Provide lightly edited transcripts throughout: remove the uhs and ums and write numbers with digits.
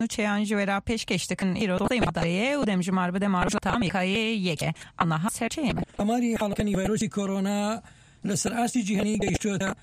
نوچیان جویرا پیشکشتکن ایرو دیمداریه و دمجمار بده مارجتا آمریکایی یکه آنها سرچیم اماری حالکنی ویروسی کرونا لسر آسی جهانی گشته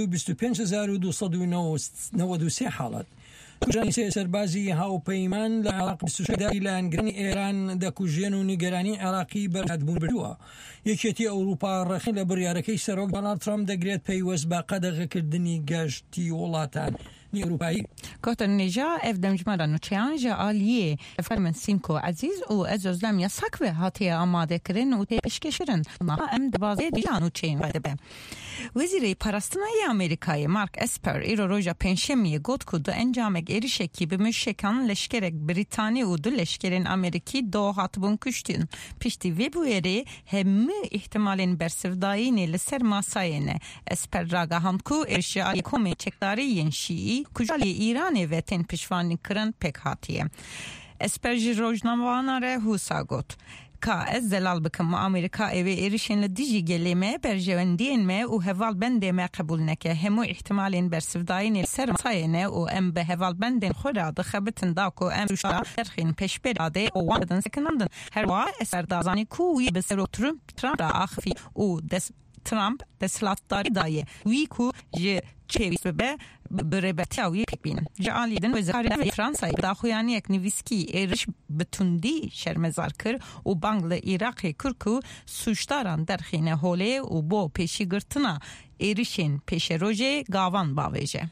125,293 حالت کجانی سربازی هاوپەیمان لە عێراق 26 لایەنگرانی ئێران دەکوژێن و نیگەرانی عێراقی بەردەبوون بردووە. یەکێتی ئەوروپا ڕەخی لە بڕیارەکەی سەرۆک دۆناڵد ترامپ دەگرێت پەیوەست بە قەدەغەکردنی گەشتی وڵاتانی ئەوروپایی. گفتن نیجا اف دمجمارا نوچیان جا آلیه فرمن سیمکو عزیز و از ازلم یا سکوه هاتی آماده کرن و پیشکشرن ما ام دبازه دیجا نوچین وده وزیر پرستانای آمریکایی مارک اسپر ایرو روژا پنجشنبه گفت که دو انجام erişeki به مشکان لشکرک بریتانی و دو لشکرین آمریکی دو هاتبون کشتین پشتی وی بویری هم احتمالین برسفدایینی لسر ماساینه اسپر راگا همکو ارشای کومی چکداری ینشیی کجالی ایرانی و تین پشوانی کرن پک هاتیه اسپر جی روجنامه‌واناره هوسا گفت که از دلال بکم آمریکا اوی ایرشین لدیجی گلیمه برجوندین me و هوال بنده ما قبول نکه همو احتمالین برسفداین سر مساینه و ام به هوال بندین خورا دخبتن داکو ام روشا درخین پیش براده و واندن سکنندن هر وا اسر دازانی کوی بسرو ترامپ را آخفی و ترامپ دستلاتداری دایه وی کو چویست به بربتیاوی پکبین جعالیدن وزارت فرانسای داخویانی یک نویسکی ایرش بتوندی شرمزار کر و بانگل ایراقی کرکو سوشتاران درخینه هوله و بو پیشی گرتنا ایرشین پیش روژه گاوان باویجه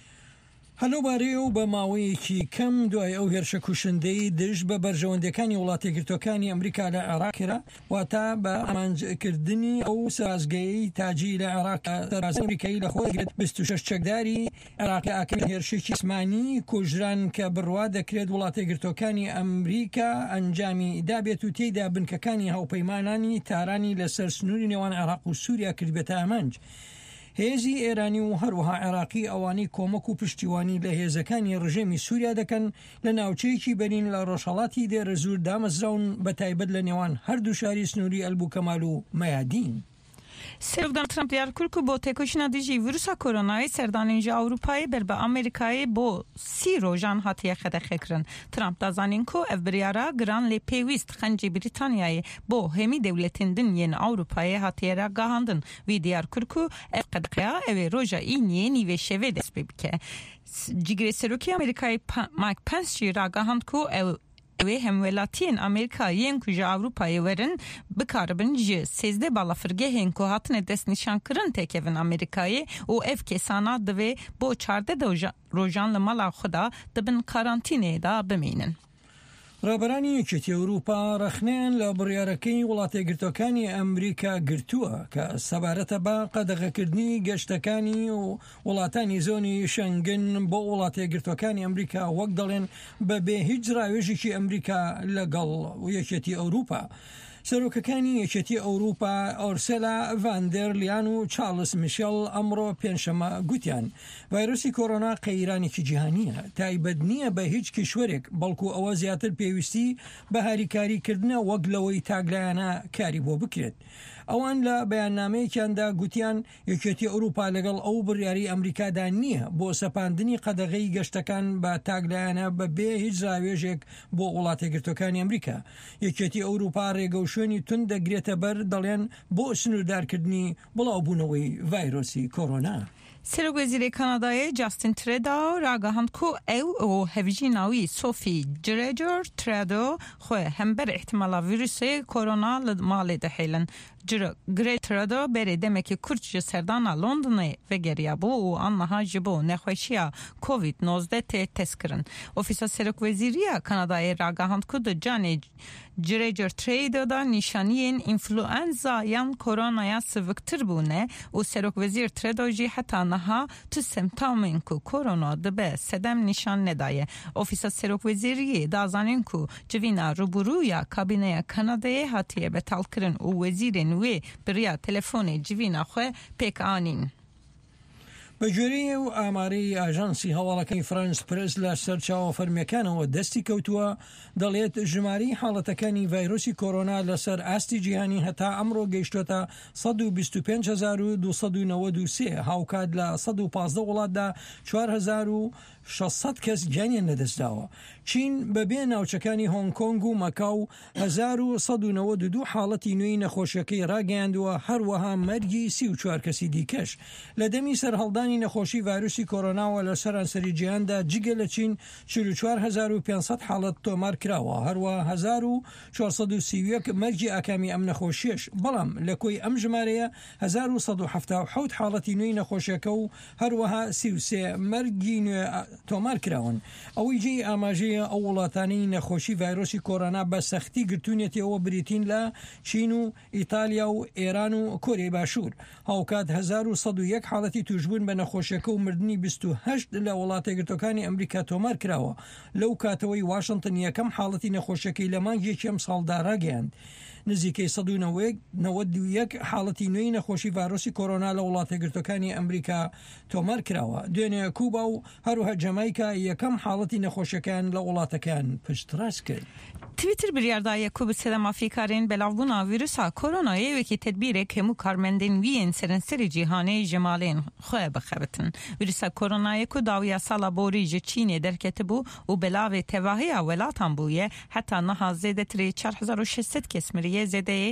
هەلو بارێ و بە ماوەیەکی کەم دوای ئەو هێرشە کوشندەی دژ بە بەرژەوەندەکانی وڵاتی یەکگرتووەکانی ئەمریکا لە عێراقرا واتە بە ئامانجکردنی ئەو سازگەی تاجی لە عێراق سەربازی ئەمریکایی لە خۆی 26 چەکداری عێراقی ئاکەمی هێرشێکی جسمانی کوژران کە بڕوا دەکرێت وڵاتی یەکگرتووەکانی ئەمریکا ئەنجامی دابێت و تێیدا بنکەکانی هاوپەیمانانی تارانی لەسەر سنووری نێوان عێراق و سووریا کرد بێتە ئامانج. هێزی ئێرانی و هەروەها عێراقی ئەوانی کۆمەک و پشتیوانی لە هێزەکانی ڕژێمی سووریا دەکەن لە ناوچەیەکی بەرین لە ڕۆژهەڵاتی دێرەزور دامەزراون بە تایبەت لە نێوان هەردوو شاری سنووری ئەلبوکەمال و مەیادین. سردان ترامپ دیار کرد که با تکوشنا دیجی ویروس کرونای سردانینجا اروپایی بر به آمریکایی با 30 روزان هاتیه خدخه کرن. ترامپ دازانین که اف بریارا گران لی پیویست خنجی بریتانیایی با همی دولتین دنین اروپایی هاتیه را گاهاندن وی دیار کرد که اف قدقیا او روژا اینیه نیوه شوه دست ببکه. جگری سروکی آمریکایی مایک پنس جی را گاهاند که اوی همولاتین آمریکایین کجا اروپایی ورن بکاربن جی 13 بالافرگه هین که هاتن دست نشان کرن تکیون آمریکایی و اف کسانا دوی با 14 روزان لمالا خدا دبن کارانتینه دا بمینن. ڕێبەرانی یەکێتی ئەوروپا ڕەخنیان لە بڕیارەکەی وڵاتە یەکگرتووەکانی ئەمریکا گرتووە کە سەبارەتە بە قەدەغەکردنی گەشتەکانی و وڵاتانی زۆنی شەنگن بۆ وڵاتە یەکگرتووەکانی ئەمریکا وەک دەڵێن بەبێ هیچ ڕاوێژێکی ئەمریکا لەگەڵ یەکێتی ئەوروپا. سەرۆکەکانی یەکێتی ئەوروپا ئۆرسێلا ڤاندەر لیان و چارلز میشێل ئەمڕۆ پێنجشەمە گوتیان ڤایرۆسی کۆرۆنا قەیرانێکی جیهانیە تایبەت نییە بە هیچ کیشوەرێک بەڵکو ئەوە زیاتر پێویستی بە هاریکاریکردنە وەک لەوەی تاگلایانە کاری بۆ بکرێت. ئەوان لە بەیاننامەیەکیاندا گوتیان یەکێتی ئەوروپا لەگەڵ ئەو بڕیاری ئەمریکادا نییە بۆ سەپاندنی قەدەغەی گەشتەکان بە تاگلایانە بەبێ هیچ ڕاوێژێک بۆ وڵاتە یەکگرتووەکانی ئەمریکا. یەکێتی ئەوروپا ڕێگە و شوێنی تون دەگرێتە بەر دەڵێن بۆ سنووردارکردنی بڵاوبوونەوەی ڤایرۆسی کۆرۆنا. سرۆک وەزیری کانادایی جاستین ترێدا ڕاگەهاند کو ئەو و هەڤژیناوی سۆفی جرێجۆر ترێدۆ خۆ هەمبەر احتمالا ڤیروسی کۆرۆنا لە ماڵێ دەهێلن. گرێترەدۆ بەرێ دەمێکی کورد ji serdana Londonê vegeriya bû û anmeha ji bo nexweşiya COVID-19 tê testkirin. Ofîsa Serokvezîriya Kanadayê ragihand ku di canê Girêcer Trêdo da nîşaniyên înfluenza yan koronaya siviktir bûne û Serokvezîr Trêdo jî heta niha tu semtamên ku korona dibe sedem nîşan nedaye. Ofîsa Serokvezîriyê dazanîn ku civîna rûbûrûya kabîneya Kanadayê hatiye betalkirin û wezîrên wê biriya telefonê civîna xwe pêk anîn. بەگوێرەی و ئامارەی ئاژانسی هەواڵەکەی فرانس پرس لە سەرچاوە فەرمیەکانەوە دەستی کەوتووە دەڵێت ژماری حاڵەتەکانی ڤایرۆسی کۆرۆنا لەسەر ئاستی جیهانی هەتا ئەمڕۆ گەیشتۆتە 125,293 هاوکات لە 115 وڵاتدا 4,600 کەس گیانیان لەدەستداوە. چین بەبێ ناوچەکانی هۆنگ کۆنگ و مەکاو 1,192 حاڵەتی نوێی نەخۆشیەکەی ڕاگەیاندووە، هەروەها مەرگی 34 کەسی دیکەش. لە دەمی سەرهەڵدانی نەخۆشی ڤایرۆسی کۆرۆناوە لە سەرانسەری جیهاندا جگە لە چین 44,500 حاڵەت تۆمار کراوە، هەروە 1,431 مەرجی ئاکامی ئەم نەخۆشیش. بەڵام لە کۆی ئەم ژمارەیە 1,177 حاڵەتی نوێی نەخۆشیەکە و هەروەها 33 مەرگی نوێ تۆمار کراون. ئەوەی جێی ئاماژەیە ئەو وڵاتانی نەخۆشی ڤایرۆسی کۆرۆنا بە سەختی گرتوونێتەوە بریتین لە چین و ئیتالیا و ئێران و کۆریای باشوور. هاوکات 1,101 حاڵەتی توشبوون بە نەخۆشیەکە و مردنی 28 لە وڵاتە یەکگرتووەکانی ئەمریکا تۆمار کراوە. لەو کاتەوەی واشنگتن یەکەم حاڵەتی نەخۆشیەکەی لە مانگێکی ئەم ساڵدا ڕاگەیاند. نزیکەی 191 حاڵەتی نوێی نەخۆشی ڤایرۆسی کۆرۆنا لە وڵاتە یەکگرتووەکانی ئەمریکا تۆمار کراوە. دوێنێ کوبا و هەروەها جەمایکا یەکەم حاڵەتی نەخۆشیەکان لە وڵاتەکان پشتڕاست کرد. تویتر بریاردایە کو بسەدا مافیکارین بەلاوبوونا ڤیرۆسا کۆرۆنایەوێکی تدبیرێک هەموو کارمەندین ویên سەرنسەری جیهانەی ژەمالێن خۆیان بخەبتن. ڤیرۆسا کۆرۆنایە کو داویە ساڵا بۆری ji Çînê derketibû û belavê tevahiya welatan bûye heta niha zêdetirê 4,600 kes miriye, zêdeyê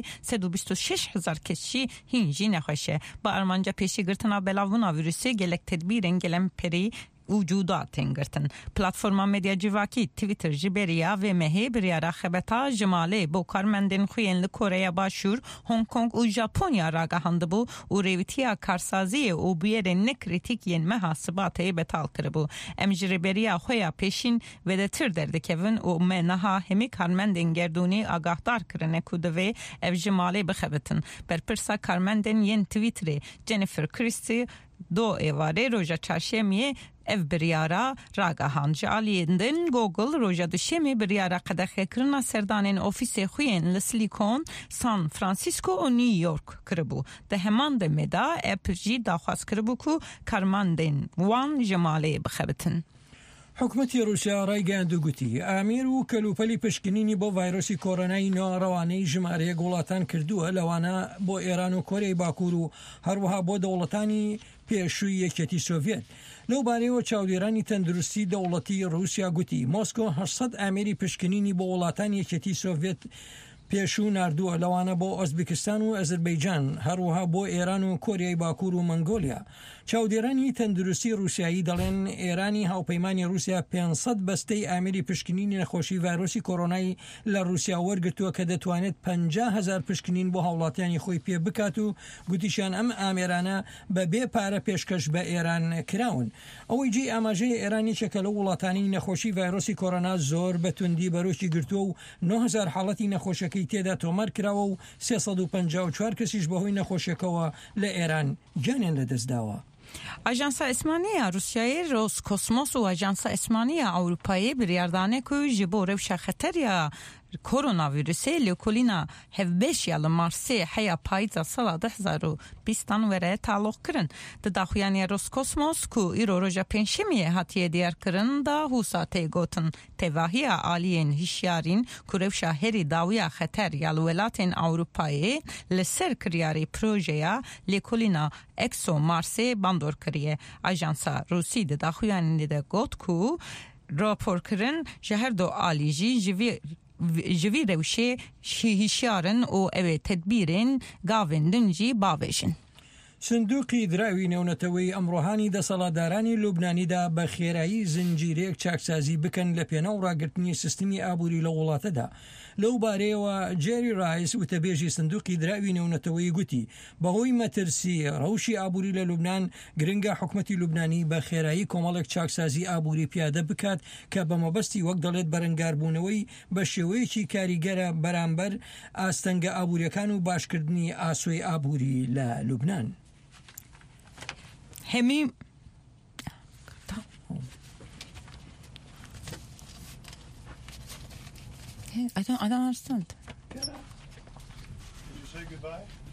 126,000 kes jî hîn jî nexweş e. Bi armanca pêşîgirtina belavbûna vîrûsê gelek tedbîrên gelemperî وجودا تنگرتن. پلاتفورما مدیا جیواکی تویتر جبریا و مهی بریارا خبتا جماله بو کارمندین خوین لکوریه باشور، هنگ کنگ و ژاپنیا راگهاند بو و ریویتیا کارسازی و بیره نکریتیکین محاسباتی بتال کربو. ام جبریا خویا پیشین و دتر دردکون و منها همی کارمندین گردونی آگاهدار کرنه کودوی اف جماله بخبتن. بر پرسا کارمندین ین تویتری جنیفر کریستی دو ایواره روژا چارشمیه ev biryara ragahan ji aliyên Google roja duşemê biryara qedexekirina serdanên ofîsê xuyên li Silicon, San Francisco û New York kiribû. Di heman demê de Apple jî daxwaz kiribû ku karmandên wan ji malê bixebitin. حکومەتی رووسیا ڕایگەیاند و گوتی ئامیر و کەلوپەلی پشکنینی بۆ ڤایرۆسی کۆرۆنای ناڕەوانەی ژمارەیەک وڵاتان کردووە، لەوانە بۆ ئێران و کۆریای باکوور و هەروەها بۆ دەوڵەتانی پێشووی یەکێتی سۆڤێت. لەو بارەیەوە چاودێرانی تەندروستی دەوڵەتی رووسیا گوتی مۆسکۆ 800 ئامێری پشکنینی بۆ وڵاتانی یەکێتی سۆڤێت پێشوو ناردووە، لەوانە بۆ ئۆزبیکستان و ئەزەربەیجان، هەروەها بۆ ئێران و کۆریای باکوور و مەنگۆلیا. چاودێرانی تەندروستی رووسایی دەڵێن ئێرانی هاوپەیمانی رووسیا 500 بەستەی ئامێری پشکنینی نەخۆشی ڤایرۆسی کۆرۆنای لە رووسیا وەرگرتووە کە دەتوانێت 50,000 پشکنین بۆ هاوڵاتیانی خۆی پێ بکات و گوتیشان ئەم ئامێرانە بە بێ پارە پێشکەش بە ئێران کراون. ئەوەی جێی ئاماژەی ئێرانیچەکە لە وڵاتانی نەخۆشی ڤایرۆسی کۆرۆنا زۆر بەتوندی بەرۆکی گرتووە و 9,000 حاڵەتی نەخۆشیەکەی تێدا تۆمار کراوە و 354 کەسیش بەهۆی نەخۆشیەکەوە لە ئێران گیانیان لەدەستداوە. Ajansa Esmaniya Rusyayê Roskosmos û Ajansa Esmaniya Ewropayê biryardane ku ji bo rewşa xeteriya koronavirüsê lêkolîna hevbêşiya li Marsê heya payîza sala 2020 were taloq kirin. Di daxuyaniya Roskosmos ku îro roja pênşemiyê hatiye diyarkirin da hûsa tê gotin tevahiya aliyên hişyarîn ku rewşa herî dawiya xeter ya li welatên Ewropayê li ser kiryarê projeya lêkolîna Exo Marsê bandor kiriye. Ajansa Rusî di daxuyanî de got ku raporkirin ji her do alî jî ji vî rewşê hişyarin û ew ê tedbîrên gavên din jî bavêjin. سندوقی دراوی نێونەتەوەی ئەمڕۆهانی دەسەڵاتدارانی لوبنانیدا بە خێرایی زنجیرەیەک چاکسازی بکەن لە پێناو ڕاگررتنی سیستمی ئابووری لە وڵاتەدا. لەو بارەیەوە جێری ڕایس وتەبێژی سندوقی دراوی نێونەتەوەی گوتی بەهۆی مەترسی ڕەوشی ئابووری لە لوبنان گرنگە حکومەتی لوبنانی بە خێرایی کۆمەڵێک چاکسازی ئابووری پیادە بکات کە بە مەبەستی وەک دەڵێت بەرەنگاربوونەوەی بە شێوەیەکی کاریگەرە بەرامبەر ئاستەنگە ئابووریەکان و باشکردنی ئاسۆی ئابووری لە لوبنان. Hemi I don't understand. Did you say goodbye?